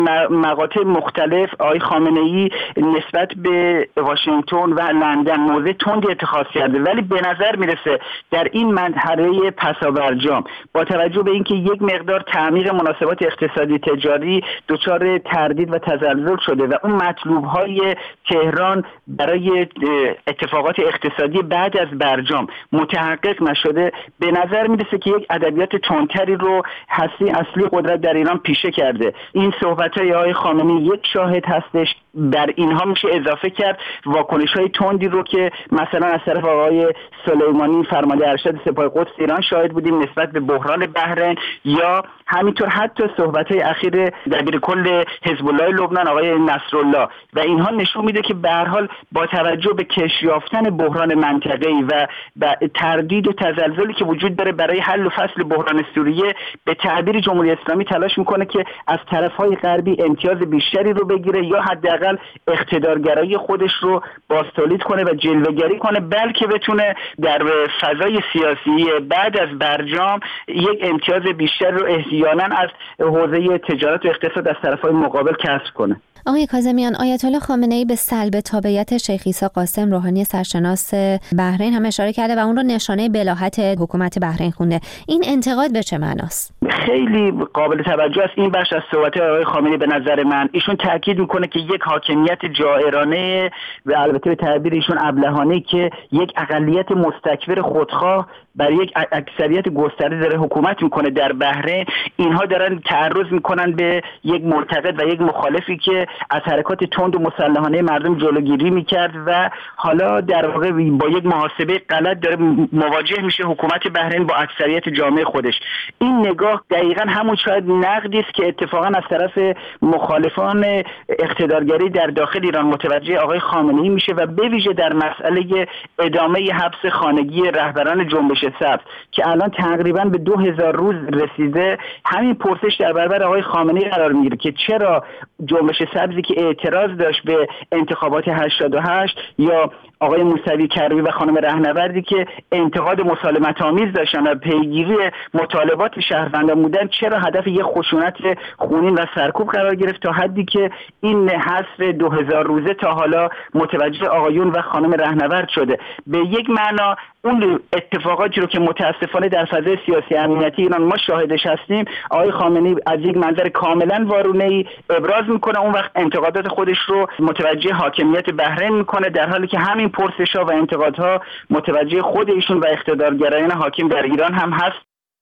مقاطع مختلف آقای خامنه‌ای نسبت به واشنگتن و لندن موضع تندی اتخاذ کرده، ولی به نظر میرسه در این مرحله پسابرجام با توجه به اینکه یک مقدار تعمیق مناسبات اقتصادی تجاری دچار تردید و تزلزل شده و اون مطلوب‌های تهران برای اتفاقات اقتصادی بعد از برجام متحقق نشده، به نظر میرسه که یک ادبیات تندتری رو هستی اصلی قدرت در ایران پیشه کرده. این صحبت‌های آقای خامنه‌ای یک شاهد هستش. در اینها میشه اضافه کرد واکنش‌های تندی رو که مثلا از طرف آقای سلیمانی فرمانده ارشد سپاه قدس ایران شاهد بودیم نسبت به بحران بحرین، یا همینطور حتی صحبت‌های اخیر دبیرکل حزب الله لبنان آقای نصرالله، و اینها نشون میده که به هر حال با توجه به کش یافتن بحران منطقه‌ای و تردید و تزلزلی که وجود داره برای حل و فصل بحران سوریه، به تعبیر جمهوری اسلامی تلاش میکنه که از طرف‌های غربی امتیاز بیشتری رو بگیره یا حداقل اقتدارگرایی خودش رو بازتولید کنه و جلوه‌گری کنه، بلکه بتونه در فضای سیاسی بعد از برجام یک امتیاز بیشتر رو احیانا از حوزه تجارت و اقتصاد از طرف‌های مقابل کسب کنه. آقای کاظمیان، آیت الله خامنه‌ای به سلب تابعیت شیخ عیسی قاسم روحانی سرشناس بحرین هم اشاره کرده و اون رو نشانه بلاهت حکومت بحرین خونده. این انتقاد به چه معناست؟ خیلی قابل توجه است این بخش از صحبت آقای خامنه‌ای. به نظر من ایشون تاکید میکنه که یک حاکمیت جائرانه و البته به تعبیر ایشون ابلهانه که یک اقلیت مستکبر خودخواه بر یک اکثریت گسترده داره حکومت میکنه در بحرین، اینها دارن تعرض میکنن به یک معتقد و یک مخالفی که از حرکات تند و مسلحانه مردم جلوگیری میکرد و حالا در واقع با یک محاسبه غلط داره مواجه میشه حکومت بحرین با اکثریت جامعه خودش. این نگاه دقیقاً همون شاید نقدی است که اتفاقاً از طرف مخالفان اقتدارگری در داخل ایران متوجه آقای خامنه‌ای میشه و به ویژه در مسئله ادامه حبس خانگی رهبران جنبش سبز که الان تقریباً به 2000 روز رسیده. همین پرسش در برابر آقای خامنه‌ای قرار میگیره که چرا جنبش سبزی که اعتراض داشت به انتخابات 88 یا آقای موسوی کروی و خانم رهنوردی که انتقاد مسالمت آمیز داشتن و پیگیری مطالبات شهروندان بودن، چرا هدف یک خشونت خونین و سرکوب قرار گرفت تا حدی که این حصر 2000 روزه تا حالا متوجه آقایون و خانم رهنورد شده. به یک معنا اون اتفاقاتی رو که متاسفانه در فضای سیاسی امنیتی ایران ما شاهدش هستیم، آقای خامنه‌ای از یک منظر کاملا وارونه‌ای ابراز میکنه، اون وقت انتقادات خودش رو متوجه حاکمیت بحرین میکنه، در حالی که همین پرسش‌ها و انتقادها متوجه خود ایشون و اقتدارگرایان حاکم در ایران هم هست.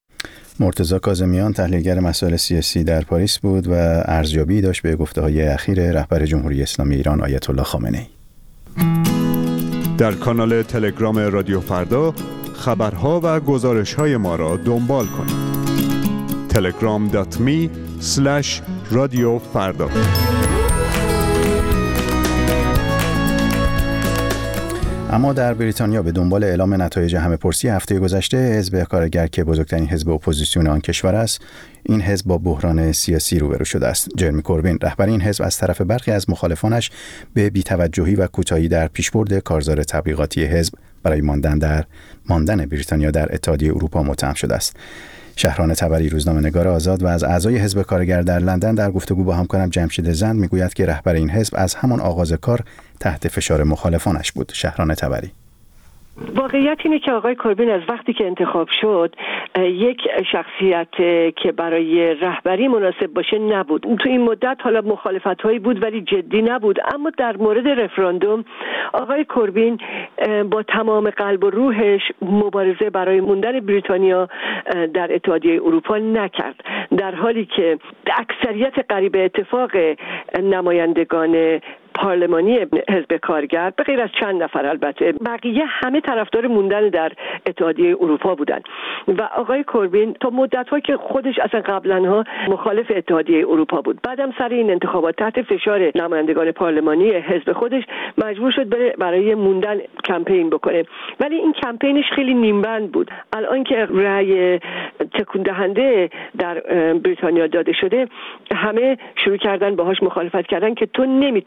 مرتضی کاظمیان تحلیلگر مسائل سیاسی در پاریس بود و ارزیابی داشت به گفته‌های اخیر رهبر جمهوری اسلامی ایران آیت الله خامنه‌ای. در کانال تلگرام رادیو فردا خبرها و گزارش‌های ما را دنبال کنید. telegram.me/radiofarda. اما در بریتانیا به دنبال اعلام نتایج همه‌پرسی هفته گذشته حزب کارگر که بزرگترین حزب اپوزیسیون آن کشور است، این حزب با بحران سیاسی روبرو شده است. جرمی کوربین رهبر این حزب از طرف برخی از مخالفانش به بی‌توجهی و کوتاهی در پیشبرد کارزار تبلیغاتی حزب برای ماندن بریتانیا در اتحادیه اروپا متهم شده است. شهران تبری روزنامه‌نگار آزاد و از اعضای حزب کارگر در لندن در گفتگو با همکارم جمشید زند میگوید که رهبر این حزب از همان آغاز کار تحت فشار مخالفانش بود. شهران تبری: واقعیت اینه که آقای کوربین از وقتی که انتخاب شد یک شخصیت که برای رهبری مناسب باشه نبود. تو این مدت حالا مخالفت‌هایی بود ولی جدی نبود، اما در مورد رفراندوم آقای کوربین با تمام قلب و روحش مبارزه برای موندن بریتانیا در اتحادیه اروپا نکرد، در حالی که اکثریت قریب اتفاق نمایندگان پارلمانی حزب کارگر به غیر از چند نفر البته بقیه همه طرفدار موندن در اتحادیه اروپا بودند و آقای کوربین تا مدت‌ها که خودش اصلا قبلاًها مخالف اتحادیه اروپا بود، بعدم سر این انتخابات تحت فشار نمایندگان پارلمانی حزب خودش مجبور شد برای موندن کمپین بکنه، ولی این کمپینش خیلی نیمبند بود. الان که رأی تکون دهنده در بریتانیا داده شده، همه شروع کردن باهاش مخالفت کردن که تو نمیتونی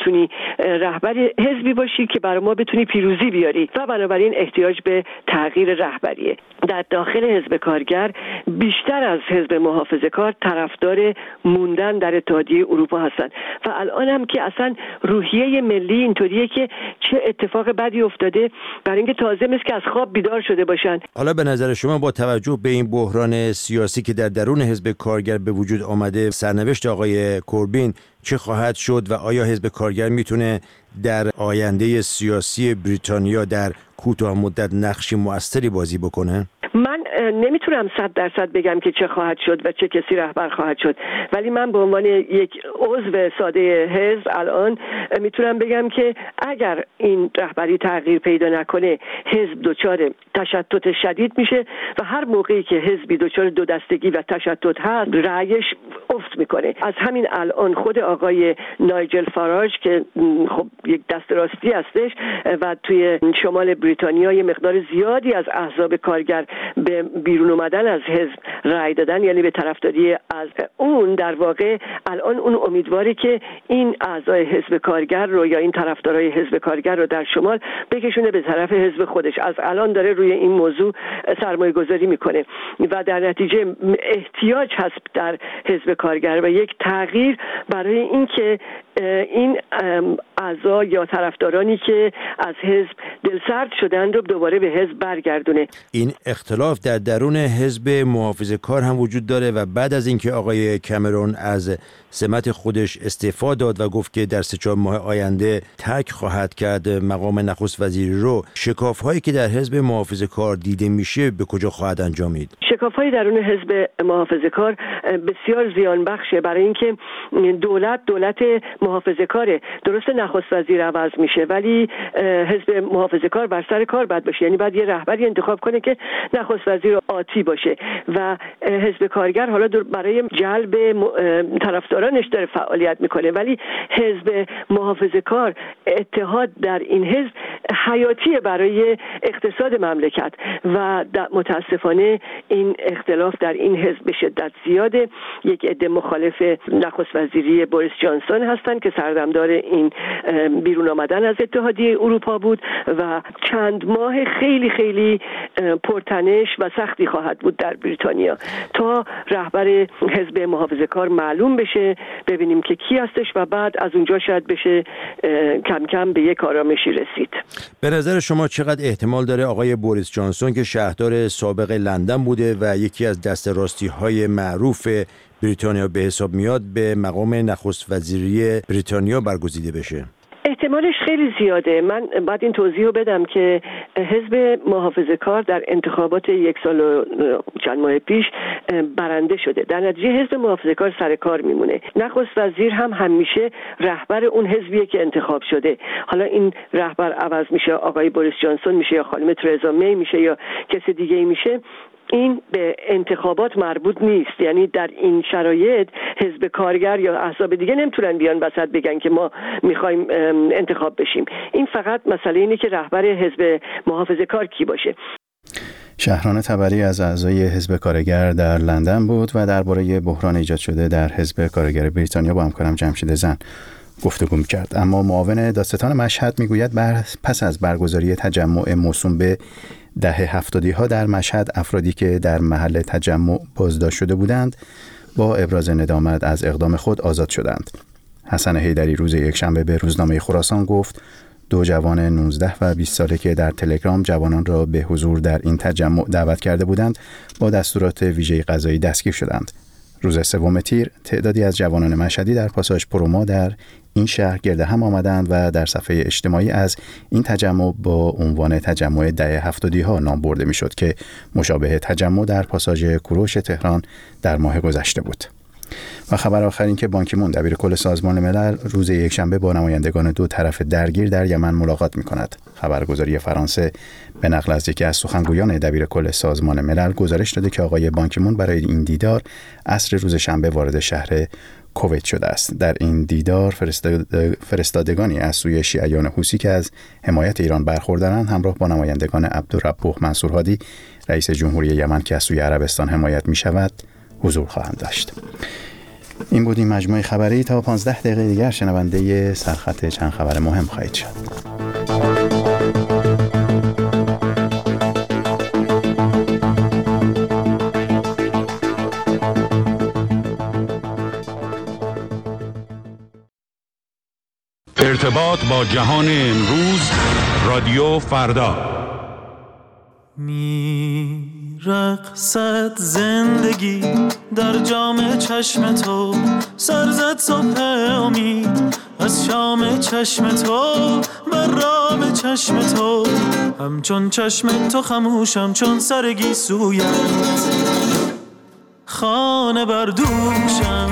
رهبر حزبی باشی که برای ما بتونی پیروزی بیاری و بنابراین احتیاج به تغییر رهبریه. در داخل حزب کارگر بیشتر از حزب محافظه‌کار طرفدار موندن در اتحادیه اروپا هستن و الان هم که اصلا روحیه ملی اینطوریه که چه اتفاق بدی افتاده، برای اینکه تازه مثل که از خواب بیدار شده باشن. حالا به نظر شما با توجه به این بحران سیاسی که در درون حزب کارگر به وجود آمده، سرنوشت آقای کوربین چه خواهد شد و آیا حزب کارگر میتونه در آینده سیاسی بریتانیا در کوتاه مدت نقشی مؤثری بازی بکنه؟ من نمیتونم 100% بگم که چه خواهد شد و چه کسی رهبر خواهد شد، ولی من به عنوان یک عضو ساده حزب الان میتونم بگم که اگر این رهبری تغییر پیدا نکنه، حزب دچار تشتت شدید میشه و هر موقعی که حزبی دچار دو دستگی و تشتت هست، رأیش افت میکنه. از همین الان خود آقای نایجل فاراج که خب یک دست راستی هستش و توی شمال بریتانیا یه مقدار زیادی از احزاب کارگر به بیرون اومدن از حزب رأی دادن، یعنی به طرفداری از اون، در واقع الان اون امیدواره که این اعضای حزب کارگر رو یا این طرفدارای حزب کارگر رو در شمال بکشونه به طرف حزب خودش. از الان داره روی این موضوع سرمایه گذاری میکنه و در نتیجه احتیاج هست در حزب کارگر و یک تغییر برای این که این اعضا یا طرفدارانی که از حزب دلسرد شدن رو دوباره به حزب برگردونه. این اختلاف در درون حزب محافظه‌کار هم وجود داره و بعد از اینکه آقای کامرون از سمت خودش استعفا داد و گفت که در 3-4 ماه آینده ترک خواهد کرد مقام نخست وزیری رو، شکاف‌هایی که در حزب محافظه‌کار دیده میشه به کجا خواهد انجامید؟ شکاف‌های درون حزب محافظه‌کار بسیار زیان بخشه، برای اینکه دولت محافظه‌کاره. درسته نخست وزیر عوض میشه ولی حزب محافظه‌کار بر سر کار باید باشه، یعنی باید یه رهبری انتخاب کنه که نخست وزیر آتی باشه و حزب کارگر حالا برای جلب طرفدارانش داره فعالیت میکنه، ولی حزب محافظه‌کار اتحاد در این حزب حیاتیه برای اقتصاد مملکت و متاسفانه این اختلاف در این حزب به شدت زیاده. یک عده مخالف نخست وزیری بوریس جانسون هستن که سردمدار این بیرون آمدن از اتحادیه اروپا بود و چند ماه خیلی خیلی پرتنش و سختی خواهد بود در بریتانیا تا رهبر حزب محافظه‌کار معلوم بشه، ببینیم که کی هستش و بعد از اونجا شاید بشه کم کم به یک آرامشی رسید. به نظر شما چقدر احتمال داره آقای بوریس جانسون که شهردار سابق لندن بوده و یکی از دست راستی‌های معروف بریتانیا به حساب میاد به مقام نخست وزیری بریتانیا برگزیده بشه؟ احتمالش خیلی زیاده. من بعد این توضیح رو بدم که حزب محافظه‌کار در انتخابات 1 سال و چند ماه پیش برنده شده، در نتیجه حزب محافظه‌کار سر کار میمونه. نخست وزیر هم همیشه رهبر اون حزبیه که انتخاب شده. حالا این رهبر عوض میشه، آقای بوریس جانسون میشه یا خانم ترزا می میشه یا کسی دیگه میشه، این به انتخابات مربوط نیست. یعنی در این شرایط حزب کارگر یا احزاب دیگه نمیتونن بیان وسط بگن که ما میخوایم انتخاب بشیم. این فقط مسئله اینه که رهبر حزب محافظه‌کار کی باشه. شهران تبری از اعضای حزب کارگر در لندن بود و درباره بحران ایجاد شده در حزب کارگر بریتانیا با همکارم جمشید زن گفتگو می‌کرد. اما معاون دادستان مشهد میگوید پس از برگزاری تجمع موسوم به دهه 70ها در مشهد، افرادی که در محل تجمع بازداشت شده بودند با ابراز ندامت از اقدام خود آزاد شدند. حسن حیدری روز یکشنبه به روزنامه خراسان گفت 2 جوان 19 و 20 ساله که در تلگرام جوانان را به حضور در این تجمع دعوت کرده بودند با دستورات ویژه قضایی دستگیر شدند. روز 3 تیر تعدادی از جوانان مشهدی در پاساژ پروما در این شهر گرد هم آمدند و در صفحه اجتماعی از این تجمع با عنوان تجمع دهه 70ها نام برده میشد که مشابه تجمع در پاساژ کوروش تهران در ماه گذشته بود. و خبر آخر این که بان کی مون دبیر کل سازمان ملل روز یکشنبه با نمایندگان 2 طرف درگیر در یمن ملاقات می‌کند. خبرگزاری فرانسه به نقل از یکی از سخنگویان دبیر کل سازمان ملل گزارش داده که آقای بان کی مون برای این دیدار عصر روز شنبه وارد شهر کویت شده است. در این دیدار فرستادگانی از سوی شیعیان حوثی که از حمایت ایران برخوردارند همراه با نمایندگان عبدالربوح منصور هادی رئیس جمهوری یمن که از سوی عربستان حمایت می‌شود حضور خواهند داشت. این بود این مجموعه خبری. تا 15 دقیقه دیگر شنونده سرخط چند خبر مهم خواهید شد. ارتباط با جهان امروز، رادیو فردا. میرقصد زندگی در جام چشم تو، سرزد صبح امید از شام چشم تو، بر رام چشم تو، همچون چشم تو خموشم چون سر گیسویت، خانه بر دوشم.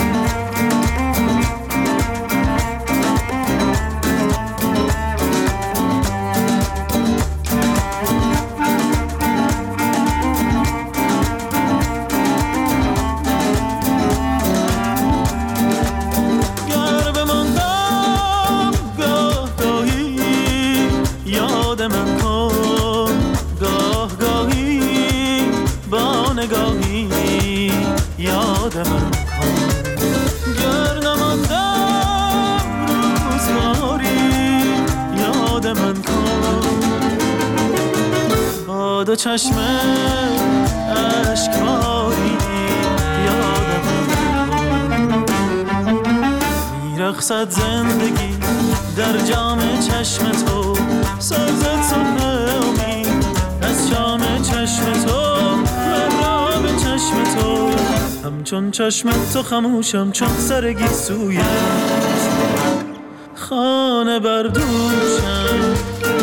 دو چشم اشکباری یادم میرقصد زندگی در جام چشم تو، سرزد صبح امید از شام چشم تو، مرا به چشم تو، همچون چشم تو خموشم چون سر گیسویت، خانه بر دوشم.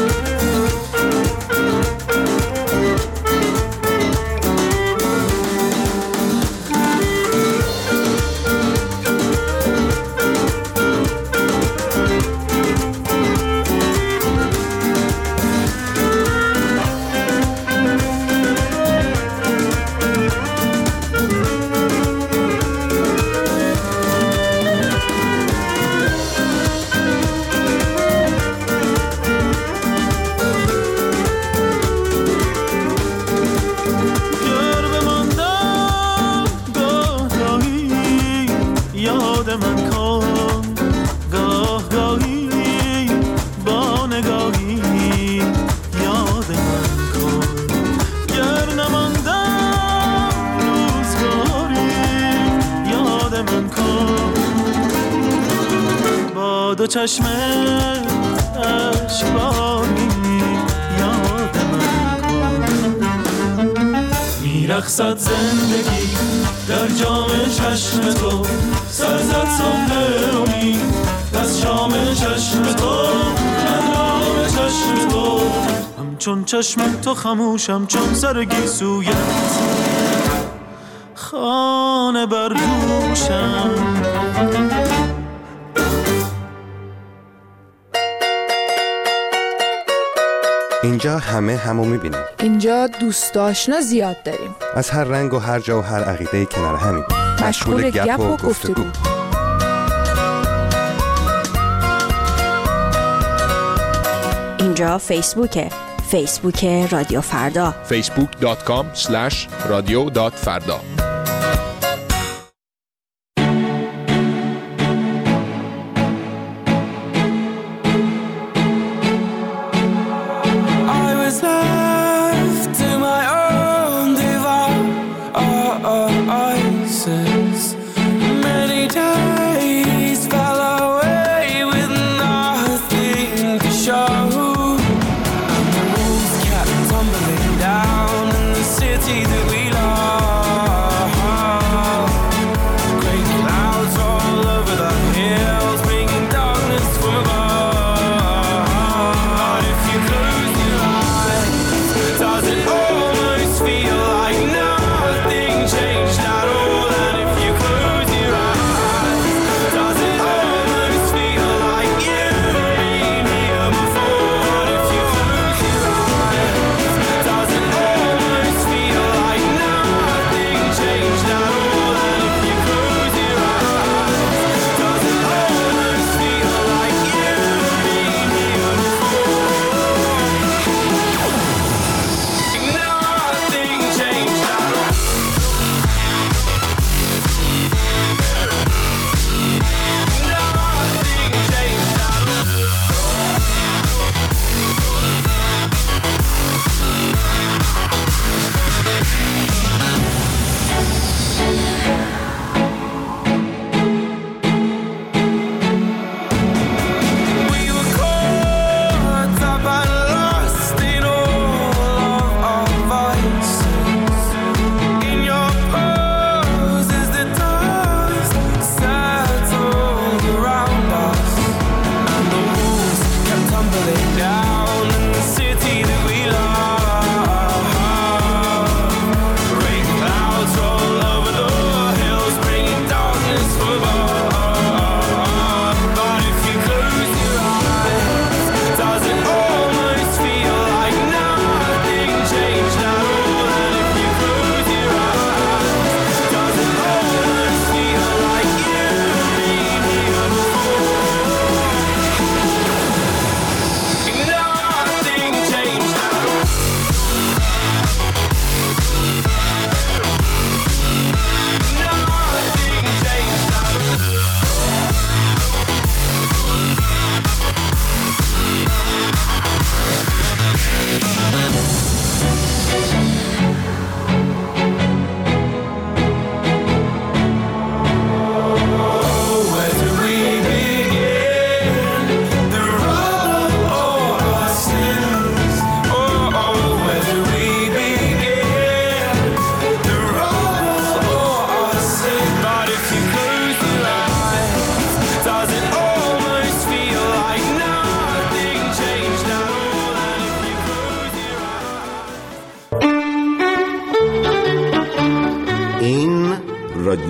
دو چشم اشکباری یاد من کن، میرقصد زندگی در جام چشم تو، سرزد صبح امید از شام چشم تو، من رام چشم تو، همچون چشم تو خموشم چون سر گیسویت، خانه بر دوشم. اینجا همه همو میبینیم. اینجا دوست آشنا زیاد داریم. از هر رنگ و هر جا و هر عقیده کنار همیم. مشغول گپ و گفتگو. اینجا فیسبوک رادیو فردا. facebook.com/radio.farda. That we love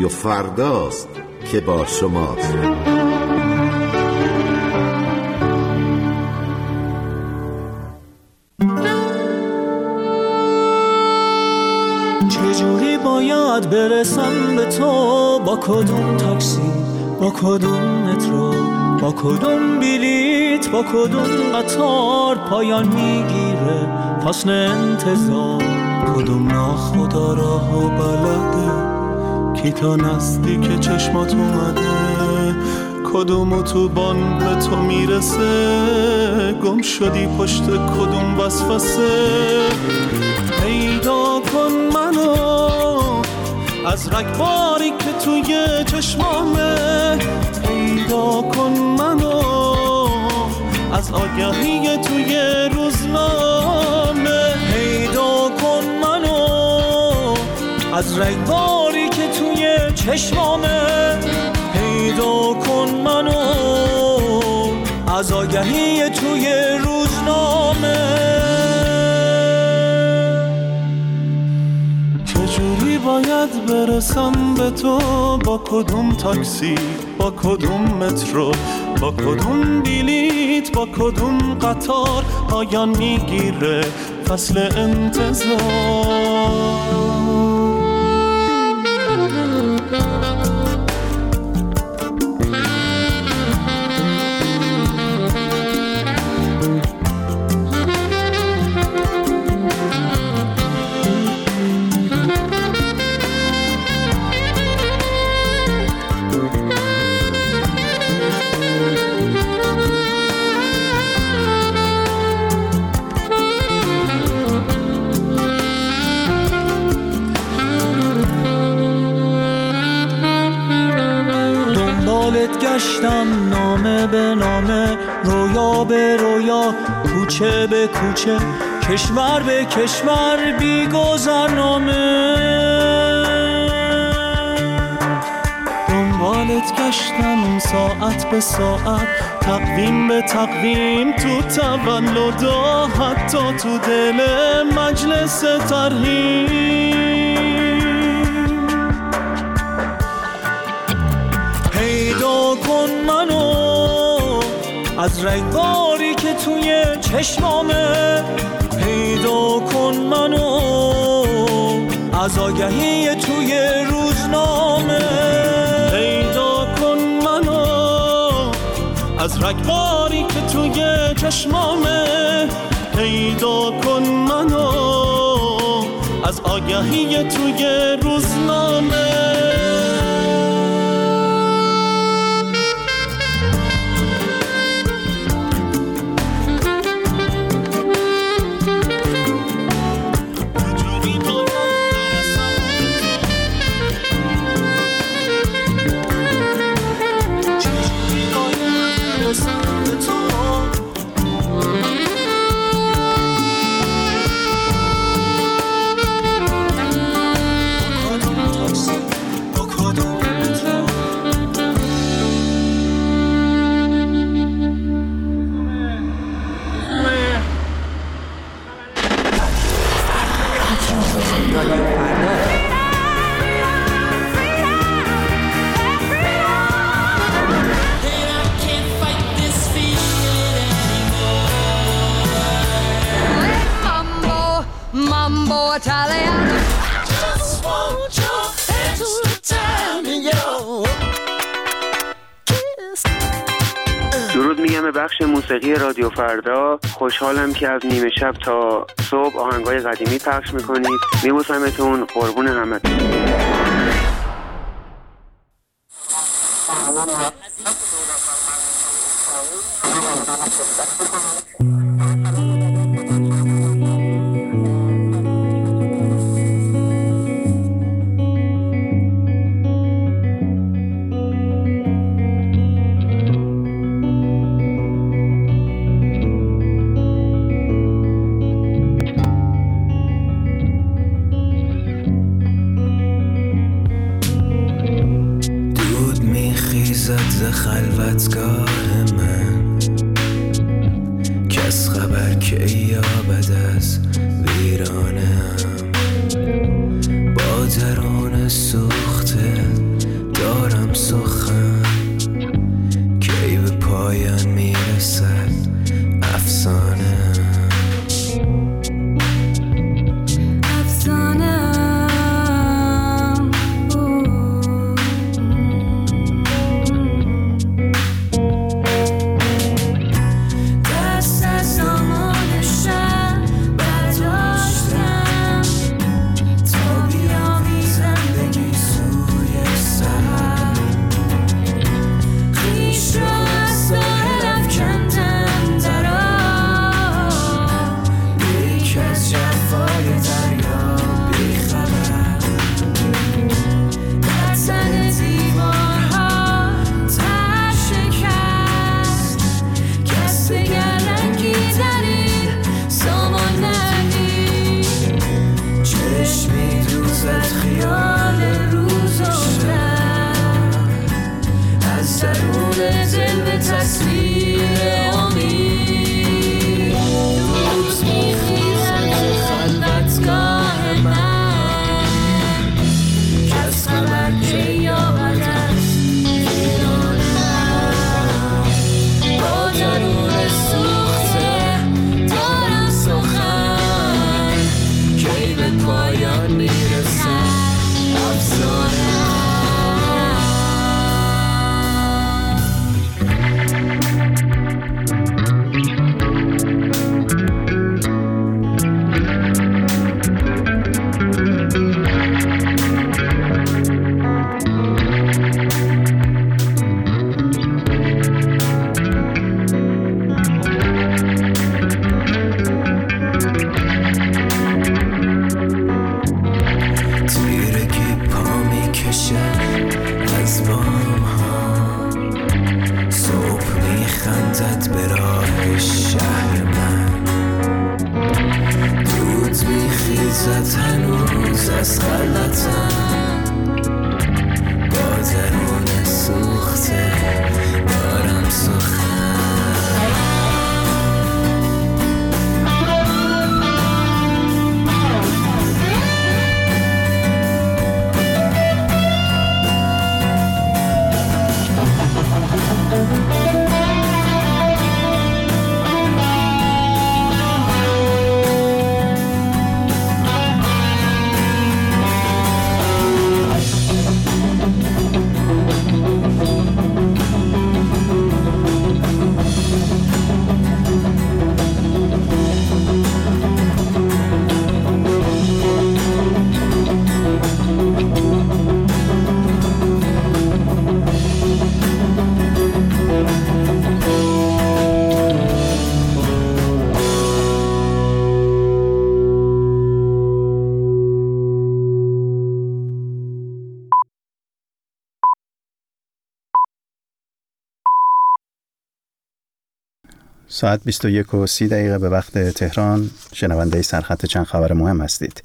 رادیو فرداست که با شماست. چجوری باید برسم به تو؟ با کدوم تاکسی، با کدوم مترو، با کدوم بلیت، با کدوم قطار پایان میگیره فصل انتظار؟ کدوم ناخدا راه و بلده کی تا نزدیک چشمات اومده؟ کدوم اتوبان به تو میرسه؟ گم شدی پشت کدوم وسوسه؟ پیدا کن منو از رگباری که توی چشمامه، پیدا کن منو از آگهی توی روزنامه، پیدا کن منو از رگباری که توی چشمامه، پیدا کن منو از آگهی توی روزنامه. چجوری باید برسم به تو؟ با کدوم تاکسی، با کدوم مترو، با کدوم بلیت، با کدوم قطار پایان میگیره فصل انتظار؟ گشتم نامه به نامه، رویا به رویا، کوچه به کوچه، کشور به کشور، بی گذرنامه. دنبالت گشتم ساعت به ساعت، تقویم به تقویم، تو تولدا، حتی تو دل مجلس ترحیم. پیدا کن منو از رگباری که توی چشمامه، پیدا کن منو از آگهی توی روزنامه، پیدا کن منو از رگباری که توی چشمامه، پیدا کن منو از آگهی توی روزنامه. درود میگم به بخش موسیقی رادیو فردا. خوشحالم که از نیمه شب تا صبح آهنگای قدیمی پخش میکنید. میبوسمتون، قربون همتون. خلوتگاه من کس خبر که یابد از ویرانم، با درون سوخته زد به راه شهر من، دود میخیزد هنوز از خلطم، با درون سوخته دارم سخن. ساعت 21:30 به وقت تهران. شنونده سرخط چند خبر مهم هستید.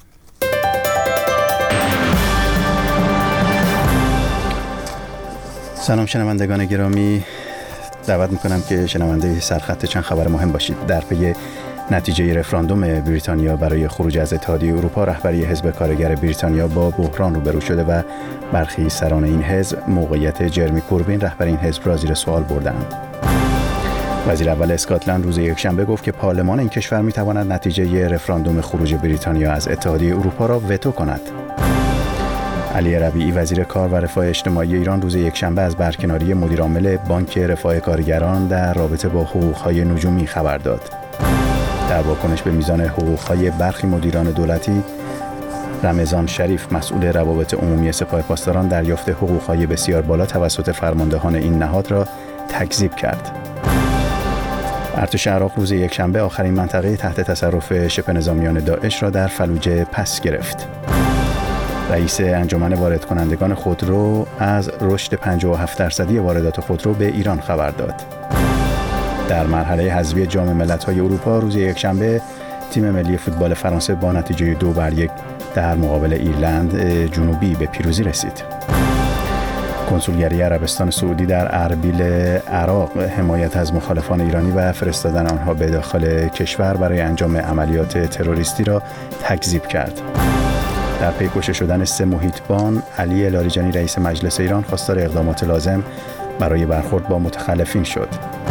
سلام شنوندگان گرامی، دعوت میکنم که شنونده سرخط چند خبر مهم باشید. در پی نتیجه رفراندوم بریتانیا برای خروج از اتحادیه اروپا، رهبری حزب کارگر بریتانیا با بحران روبرو شده و برخی سران این حزب موقعیت جرمی کوربین رهبر این حزب را زیر سوال بردند. وزیر اول اسکاتلند روز یکشنبه گفت که پارلمان این کشور می‌تواند نتیجه رفراندوم خروج بریتانیا از اتحادیه اروپا را وتو کند. علی ربیعی وزیر کار و رفاه اجتماعی ایران روز یکشنبه از برکناری مدیرعامل بانک رفاه کارگران در رابطه با حقوق‌های نجومی خبر داد. در واکنش به میزان حقوق‌های برخی مدیران دولتی، رمضان شریف مسئول روابط عمومی سپاه پاسداران دریافت حقوق‌های بسیار بالا توسط فرماندهان این نهاد را تکذیب کرد. ارتش عراق روز یکشنبه آخرین منطقه تحت تصرف شبه نظامیان داعش را در فلوجه پس گرفت. رئیس انجمن وارد کنندگان خودرو از رشد 57% واردات خودرو به ایران خبر داد. در مرحله حذفی جام ملت‌های اروپا روز یکشنبه تیم ملی فوتبال فرانسه با نتیجه 2-1 در مقابل ایرلند جنوبی به پیروزی رسید. کنسولگری عربستان سعودی در اربیل عراق حمایت از مخالفان ایرانی و فرستادن آنها به داخل کشور برای انجام عملیات تروریستی را تکذیب کرد. در پی کشته شدن 3 محیطبان، علی لاریجانی رئیس مجلس ایران خواستار اقدامات لازم برای برخورد با متخلفین شد.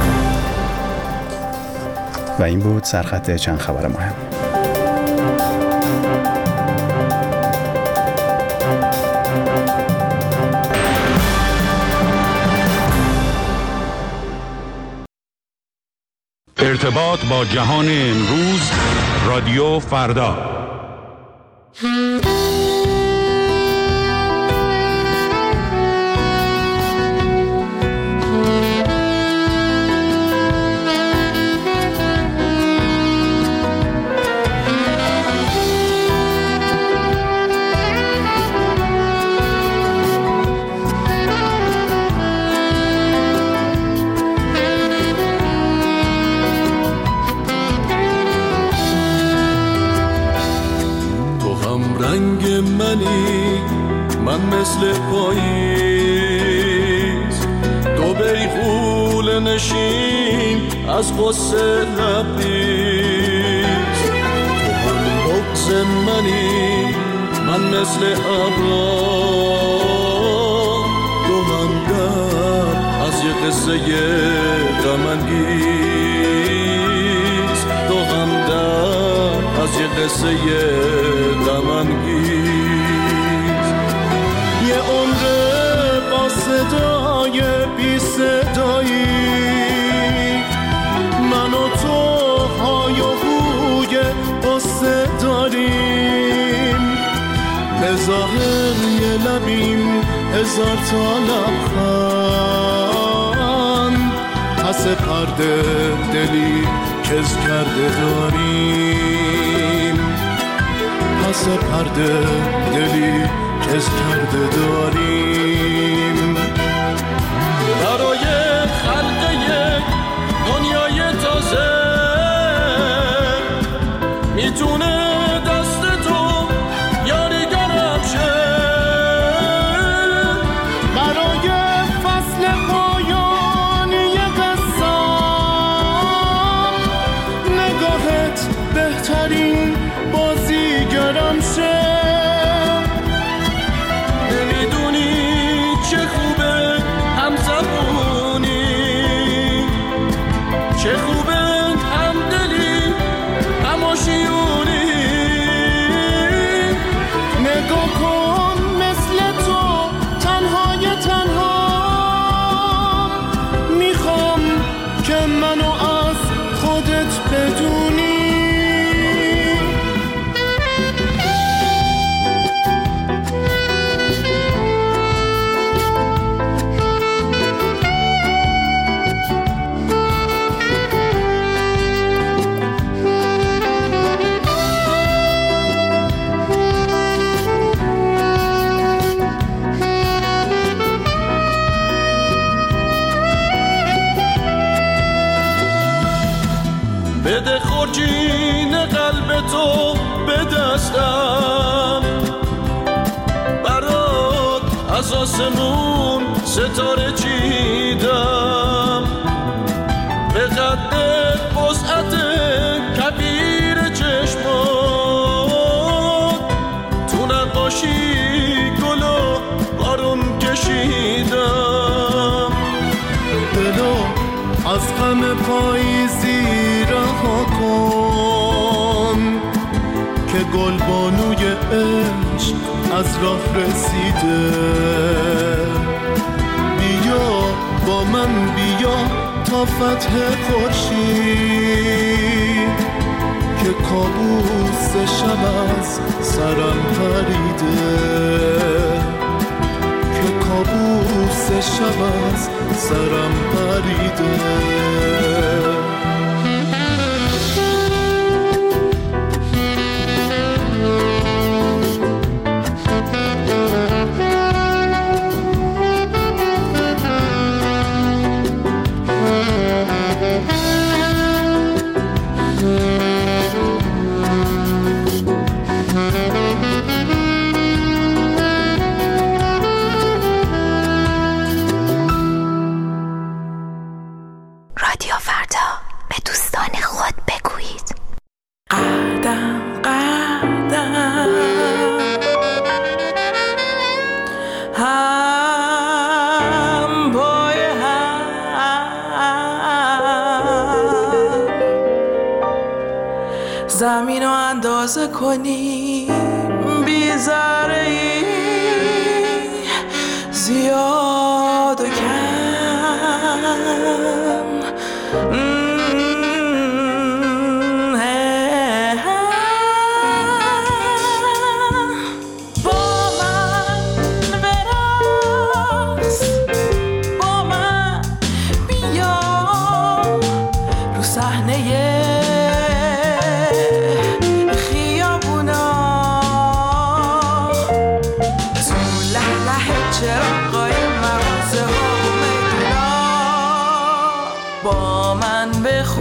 و این بود سرخط چند خبر مهم. ارتباط با جهان امروز، رادیو فردا. من مثل پاییز، تو بیغول نشین از غصه لبریز. تو هم بغض منی، من مثل ابرام، تو هم در از یه قصه غم انگیز، تو هم در از یه قصه غم انگیز. یه عمره با صدای بی صدایی، من و تو های و هوی قصه داریم. به ظاهر یه لبیم 1000 تا لبخند، پس پرده دلی کز کرده داریم. پس پرده دلی کز کرده داریم. برای خلق یک بده خورجین قلب تو به دستم، برات از آسمون ستاره چیدم، به قدت وسعت کبیر چشمات، تو نقاشی گل و بارون کشیدم. دلو از غم پاییزی رها کن که گلبانوی عشق از راه رسیده. بیا با من بیا تا فتح خورشید که کابوس شب از سرم پریده، که کابوس شب از سرم پریده. زمین رو اندازه کنیم بی ذره‌ای، زیاد و کم. با من برقص، با من بیا رو صحنه چراغای مغازه ها و میدونا، با من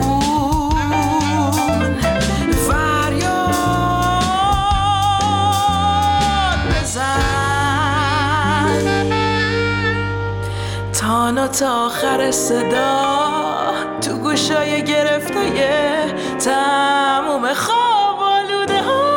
بخون فریاد بزن، تا تا آخر صدا تو گوشای گرفته تموم خواب آلوده ها.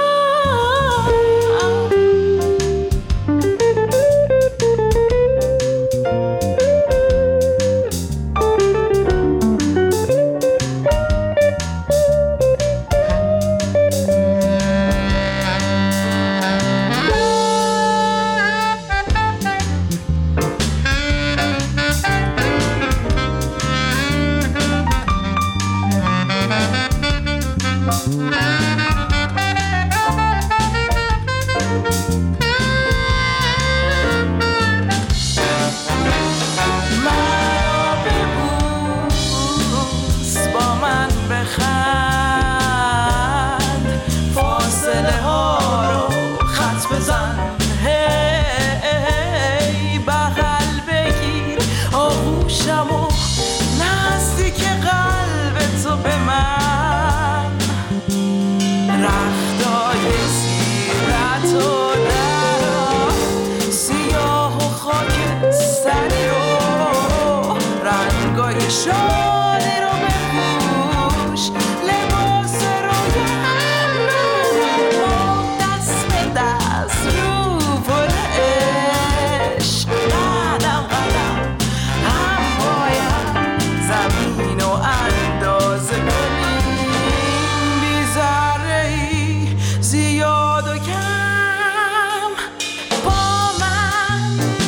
شاله رو بپوش، لباس رویم رو دست به دست رو پر عشق، قدم قدم هم باید زمین رو اندازه کنیم بی ذره‌ای، زیاد و کم. با من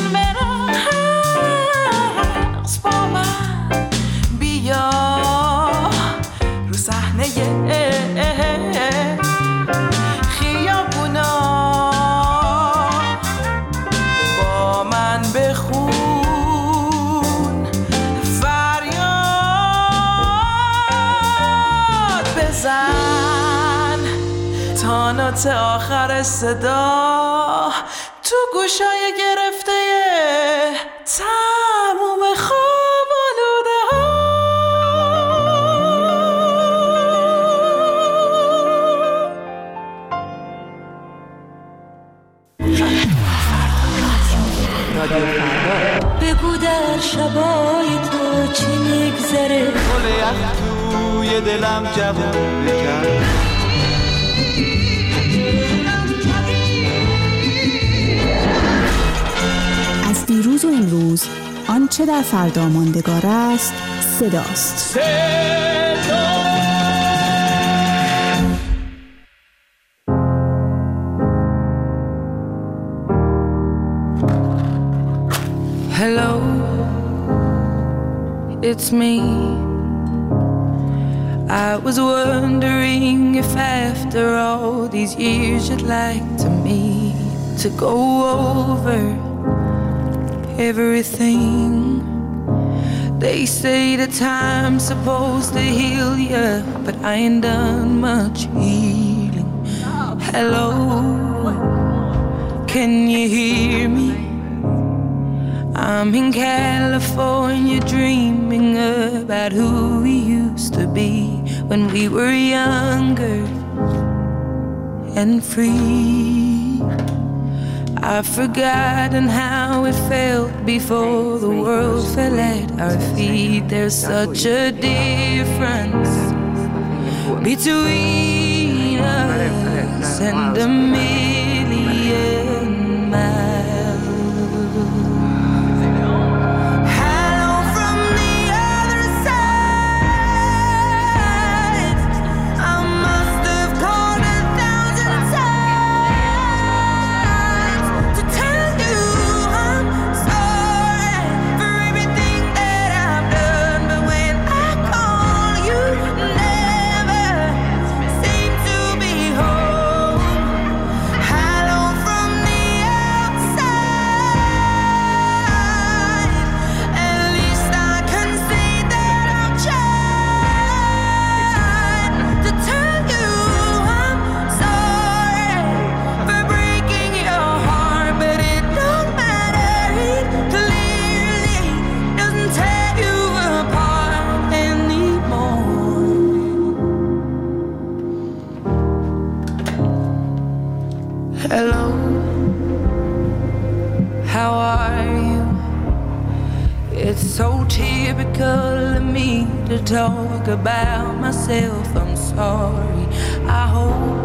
برقص، با من بیا رو صحنه خیابونا، با من بخون فریاد بزن، تا آخر صدا تو گوشای گرفته تموم خواب آلوده ها. خاطره گل یخ توی دلم جوون بکرد. از دیروز و امروز آنچه در فردا ماندگار است صداست. Hello, it's me. I was wondering if after all these years you'd like to meet to go over everything. They say the time's supposed to heal ya, but I ain't done much healing. Hello, can you hear me? I'm in California dreaming about who we used to be when we were younger and free. I've forgotten how it felt before the world fell at our feet. There's such a difference between us and a million miles. Hello from the other side. I must have called 1,000 times to tell you I'm sorry for everything that I've done. But when I call, you never seem to be home. Hello from the outside. At least I can say that I've tried to tell you I'm sorry for breaking your heart, but it don't matter. It clearly doesn't tear you apart anymore. Hello, how are you? It's so typical of me to talk about myself. I'm sorry. I hope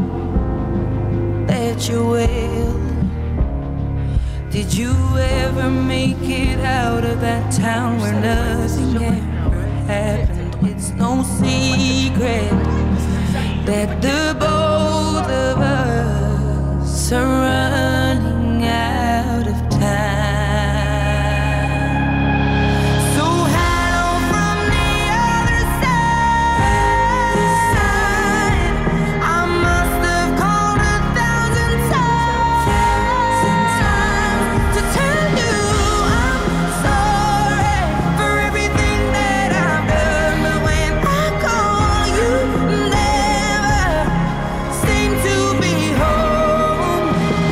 that you're well. Did you ever make it out of that town where nothing ever happened? It's no secret that the both of us are running out of time. So hello from the other side. I must have called 1,000 times to tell you I'm sorry for everything that I've done. But when I call, you never seem to be home.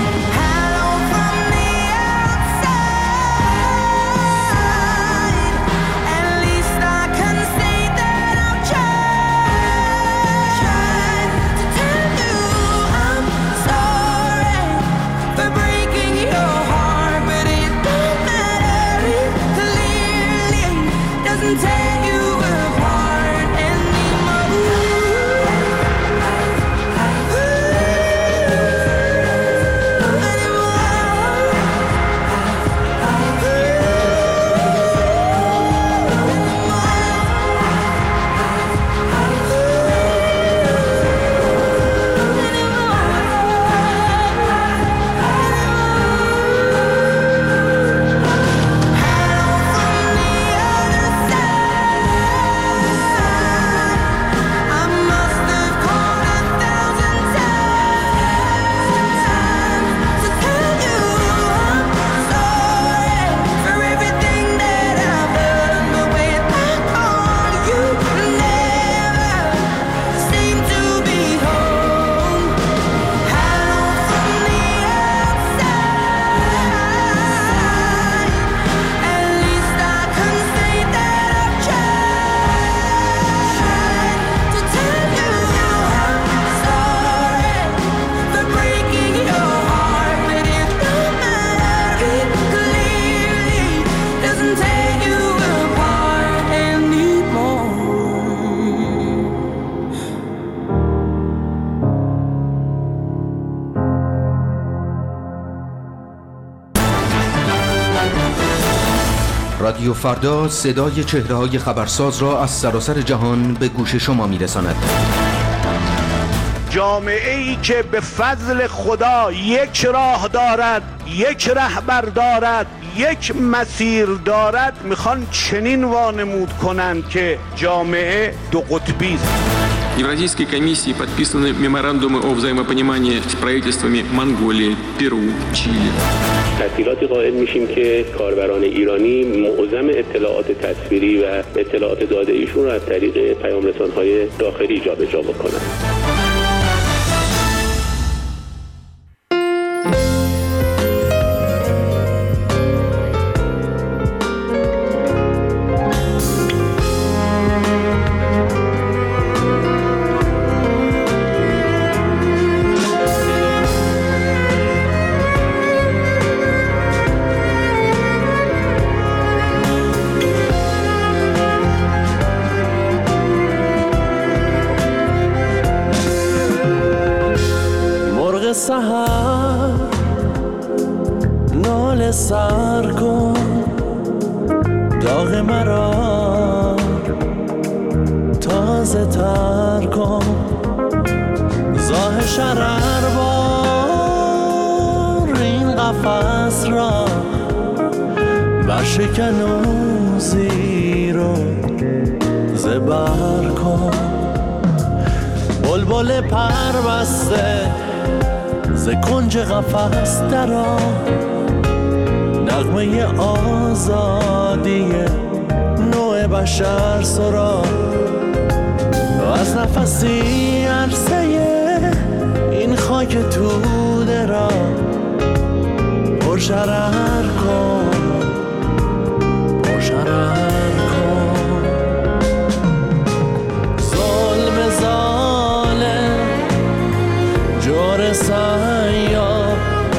رادیو فردا صدای چهره‌های خبرساز را از سراسر جهان به گوش شما می‌رساند. جامعه‌ای که به فضل خدا یک راه دارد، یک رهبر دارد، یک مسیر دارد، میخوان چنین وانمود کنند که جامعه دو قطبی است. Евразийской комиссии подписаны меморандумы о взаимопонимании с правительствами Монголии, Перу, Чили. تسهیلاتی قائل میشیم که کاربران ایرانی معظم اطلاعات تصویری و اطلاعات داده ایشون را از طریق پیام رسان‌های داخلی جابجا بکنند. سحر ناله سر کن داغ مرا تازه تر کن زاه شرر بار این قفص را برشکن و زیر و زبر کن بلبل پر بسته ز کنج قفس درآ نغمه آزادی نوع بشر سرا از نفسی عرصه این خاک توده را پرشرر کن پرشرر کن ظلم ظالم جور سیاه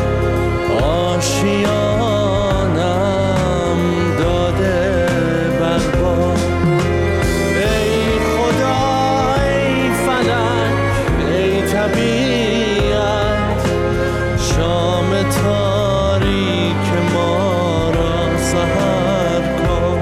آشیانم داده برباد ای خدا ای فلک ای طبیعت شام تاریک ما را سحر کن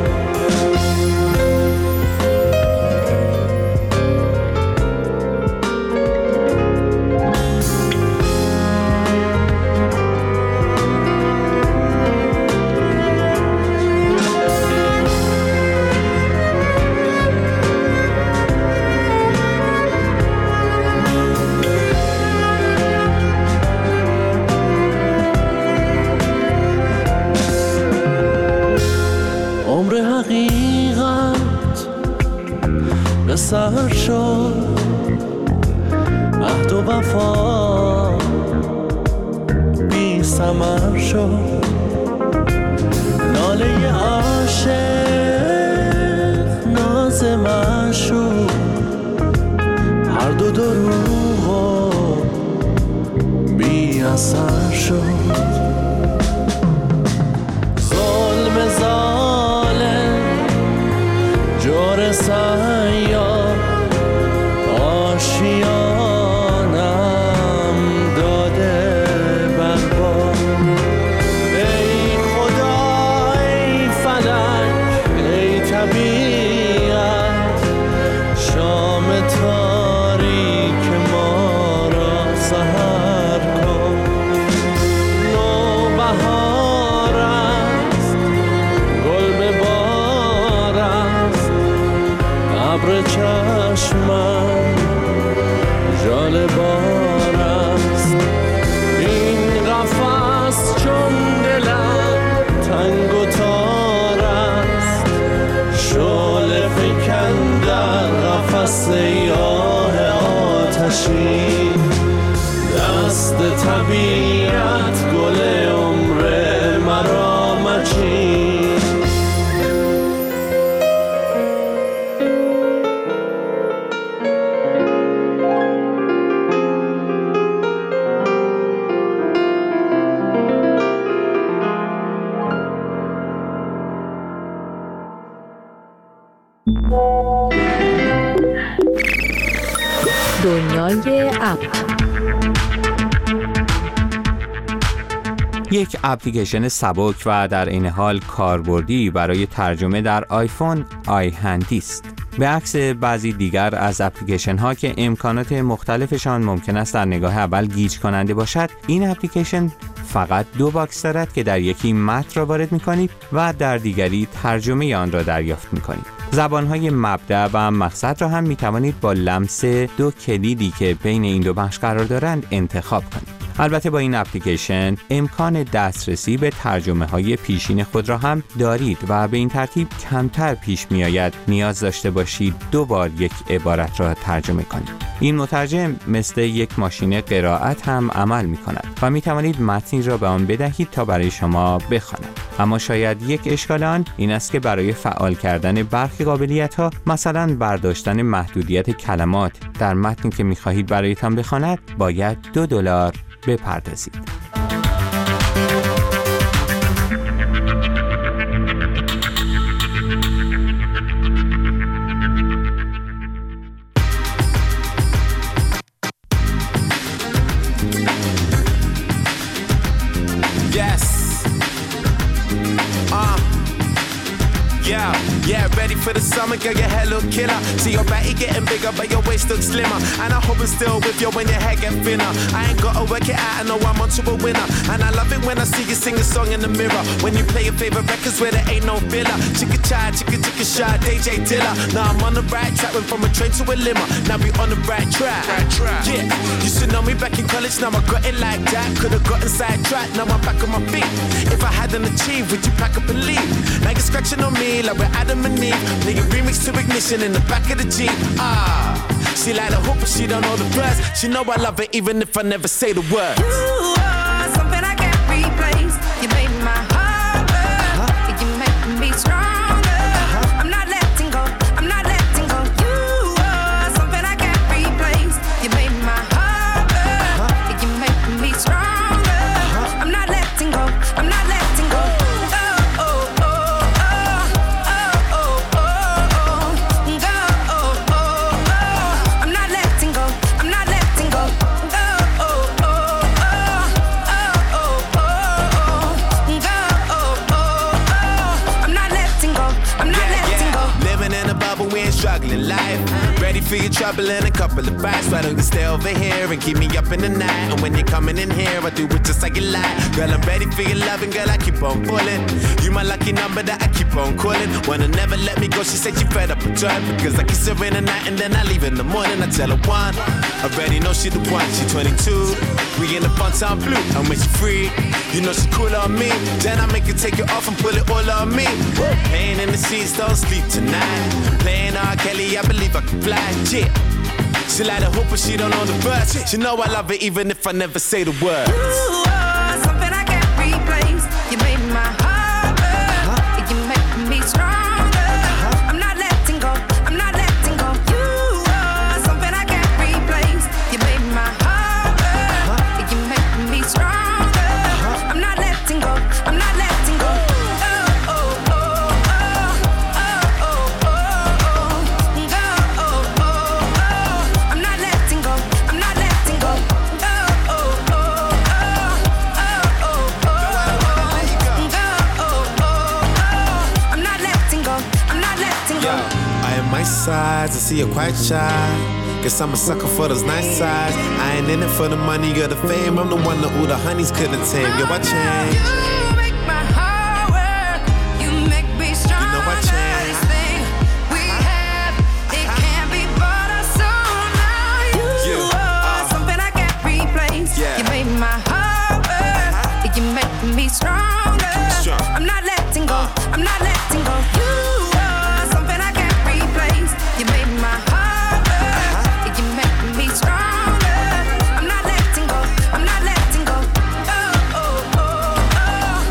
حقیقت به سر شد عهد و وفا بی ثمر شد ناله عاشق ناز معشوق هر دو دروغ و بی اثر شد ظلم ظالم جور سیاه آشیانم داده برباد ای خدا ای فلک ای طبیعت شام تاریک ما را سحر کن نوبهار است گل به بار است ابر چشمم ژاله بار است این قفس چون دلم تنگ و تار است شعله فکن در قفس آه آتشین دست طبیعت گل عمر مرا مچین دنیای اپ یک اپلیکیشن سبک و در این حال کاربردی برای ترجمه در آیفون آیهندی است. به عکس بعضی دیگر از اپلیکیشن ها که امکانات مختلفشان ممکن است در نگاه اول گیج کننده باشد، این اپلیکیشن فقط 2 باکس دارد که در یکی متن را وارد می‌کنید و در دیگری ترجمه آن را دریافت می‌کنید. زبان‌های مبدأ و مقصد را هم می‌توانید با لمس 2 کلیدی که بین این 2 بخش قرار دارند انتخاب کنید. البته با این اپلیکیشن امکان دسترسی به ترجمه‌های پیشین خود را هم دارید و به این ترتیب کمتر پیش می‌آید نیاز داشته باشید 2 بار یک عبارت را ترجمه کنید. این مترجم مثل یک ماشین قرائت هم عمل می‌کند و می‌توانید متنی را به آن بدهید تا برای شما بخواند. اما شاید یک اشکال آن این است که برای فعال کردن برخی قابلیت‌ها، مثلا برداشتن محدودیت کلمات در متنی که می‌خواهید برایتان بخواند، باید $2 بپردازید. Yeah, ready for the summer, girl, your hair look killer. See your body getting bigger, but your waist looks slimmer. And I hope it's still with you when your hair get thinner. I ain't gotta work it out, I know I'm onto a winner. And I love it when I see you sing a song in the mirror. When you play your favorite records where there ain't no filler. Chicka chai, chicka shy, DJ Dilla. Now I'm on the right track, went from a train to a limo. Now we on the right track. Yeah, you should know me back in college, now I got it like that. Could've gotten sidetracked, now I'm back on my feet. If I hadn't achieved, would you pack up and leave? Now you're scratching on me like we're Adam and Eve. Nigga remix to Ignition in the back of the Jeep. She like the hoop, but she don't know the words. She know I love it even if I never say the words. You are something I can't replace. You made my heart burn. You make me stronger. I'm not letting go. I'm not letting go. You are something I can't replace. You made my heart burn. You make me stronger. I'm not letting go. I'm not letting go. Struggling life, ready for your trouble and a couple of bites. Why don't you stay over here and keep me up in the night? And when you're coming in here, I do it just like you like. Girl, I'm ready for your loving, girl, I keep on pulling. You my lucky number that I keep on calling. Wanna never let me go, she said she fed up with joy. Because I kiss her in the night and then I leave in the morning. I tell her one, I already know she the one, she 22. We in the fun time blue, and when she free, you know she cool on me. Then I make her take it off and pull it all on me. Pain in the sheets, don't sleep tonight. Playing R. Kelly, I believe I can fly, yeah. She like the hoop, but she don't know the words. She know I love it even if I never say the words. You are something I can't replace. You made my heart burn. You make me stronger. I'm not letting go. I'm not letting go. You are something I can't replace. You made my heart burn. You make me stronger. I'm not letting go. I'm not letting go. Sides, I see you're quite shy. Guess I'm a sucker for those nice sides. I ain't in it for the money or the fame. I'm the one that all the honeys couldn't tame. Yo, I change. You make my heart work. You make me stronger. You know I change. This thing we have, it can't be bought or sold. Now you are something I can't replace. You made my heart work. You make me stronger. I'm not letting go. I'm not letting go. You are something I can't replace. You made my heart burn. You make me stronger. I'm not letting go. I'm not letting go. Oh, oh, oh, oh.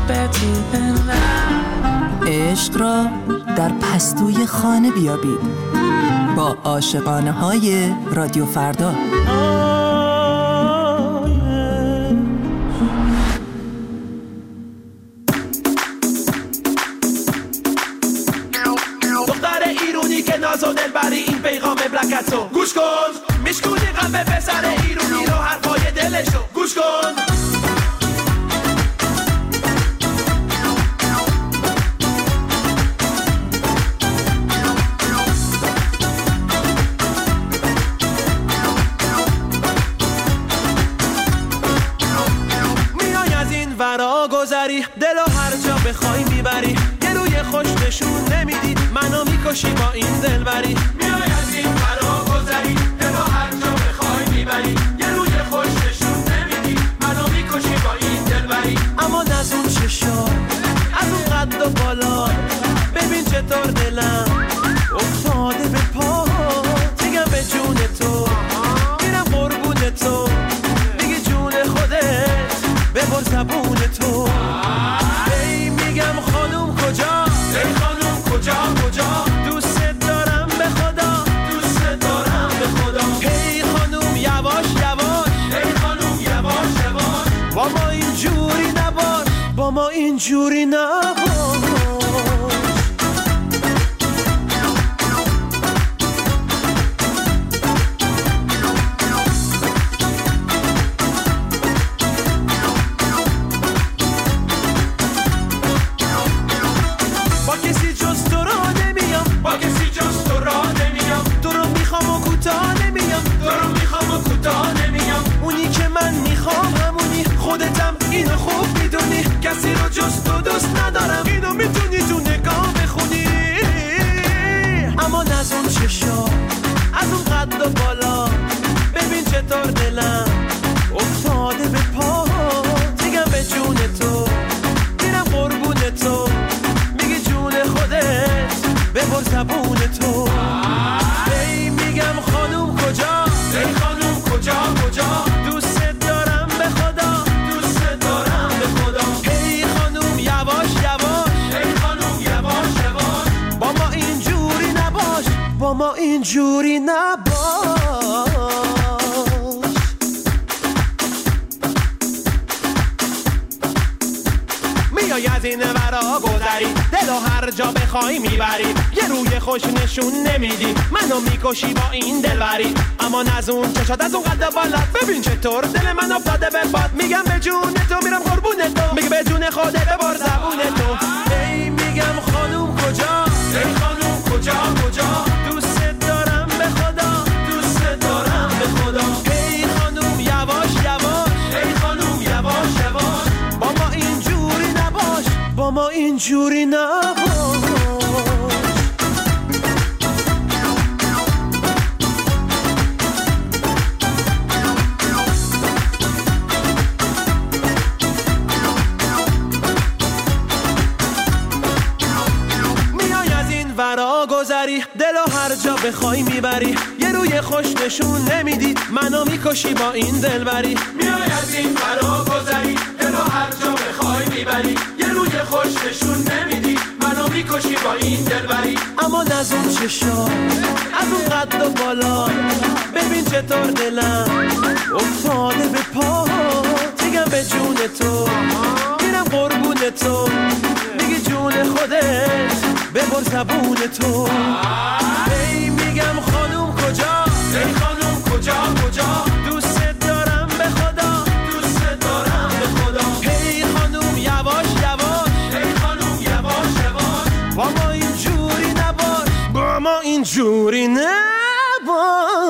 better than that. عشق را در پستوی خانه بیابید با عاشقانه های رادیو فردا. دختر ایرونی که ناز و دلبری این پیغام بلکتو گوش کن، میشکونی قلب پسر ایرونی رو حرفای دلشو گوش کن. گذری دلو هر جا بخوای میبری، یه روی خوش نشون نمیدی منو میکشی با این دلبری. میای از این فرا گذری دلو هر جا بخوای میبری، یه روی خوش نشون نمیدی منو میکشی با این دلبری. اما از اون چشا از اون قد و بالا ببین چطور دلم افتاده به پا، میگم به جون تو میرم قربون تو، میگی جون خودت ببر زبون تو. ای میگم خانوم کجا، ای خانوم کجا کجا، دوست دارم به خدا، دوست دارم به خدا. ای خانوم یواش یواش، ای خانوم یواش یواش، با ما اینجوری نباش، با ما اینجوری نباش. اینو خوب میدونی کسی رو جز تو دوست ندارم، اینو میتونی تو نگاه بخونی. اما از اون چشا از اون قد و بالا ببین چطور دلم افتاده به پا، میگم به جون تو میرم قربون تو، میگی جون خودت ببر زبون تو. ای میگم خانوم کجا، ای خانوم کجا کجا، دوست دارم به خدا، دوست دارم به خدا. ای خانوم یواش یواش، ای خانوم یواش یواش، با ما اینجوری نباش، با ما اینجوری نباش. میای از این ورا گذری دلو هر جا بخوای میبری، یه روی خوش نشون نمیدی منو میکشی با این دلبری. اما از اون چشات از اون قد بالا ببین چطور دل من افتاده به باد، میگم به جون تو میرم قربون تو، میگه به جون خودت ببر زبون تو. ای میگم خانوم کجا، ای خانوم کجا کجا، دوست دارم به خدا، دوست دارم به خدا. ای خانوم یواش یواش، ای خانوم یواش یواش، با ما اینجوری نباش، با ما اینجوری نباش. گذری دلو هر جا بخوای میبری، یه روی خوش نشون نمیدی منو میکشی با این دلبری. میای از این فرا گذری دلو هر جا بخوای میبری، یه روی خوش نشون نمیدی منو میکشی با این دلبری. اما از اون چشا از اون قد و بالا ببین چطور دلم افتاده به پا، میگم به جون تو میرم قربون تو، میگی جون خودت ببر زبون تو. ای میگم خانوم کجا، ای خانوم کجا کجا، دوست دارم به خدا، دوست دارم به خدا. ای خانوم یواش یواش، ای خانوم یواش یواش، با ما اینجوری نباش، با ما اینجوری نباش.